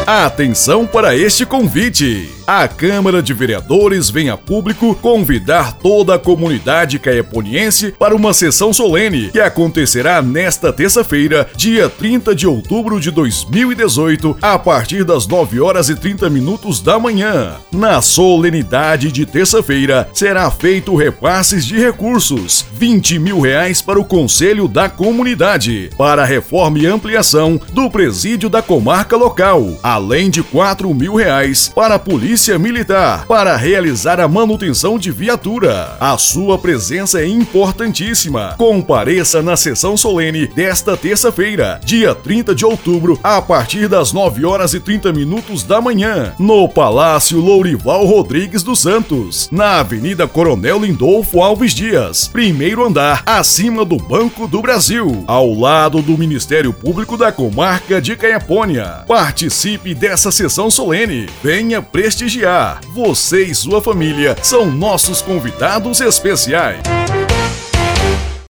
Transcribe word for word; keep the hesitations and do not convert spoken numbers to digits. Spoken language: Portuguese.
Atenção para este convite! A Câmara de Vereadores vem a público convidar toda a comunidade caeponiense para uma sessão solene que acontecerá nesta terça-feira, dia trinta de outubro de dois mil e dezoito, a partir das nove horas e trinta minutos da manhã. Na solenidade de terça-feira, será feito repasses de recursos, vinte mil reais para o Conselho da Comunidade, para a reforma e ampliação do presídio da comarca local, além de quatro mil reais para a Polícia Militar, para realizar a manutenção de viatura. A sua presença é importantíssima. Compareça na sessão solene desta terça-feira, dia trinta de outubro, a partir das nove horas e trinta minutos da manhã, no Palácio Lourival Rodrigues dos Santos, na Avenida Coronel Lindolfo Alves Dias, primeiro andar, acima do Banco do Brasil, ao lado do Ministério Público da Comarca de Caepônia. Participe dessa sessão solene. Venha prestigiar. Você e sua família são nossos convidados especiais.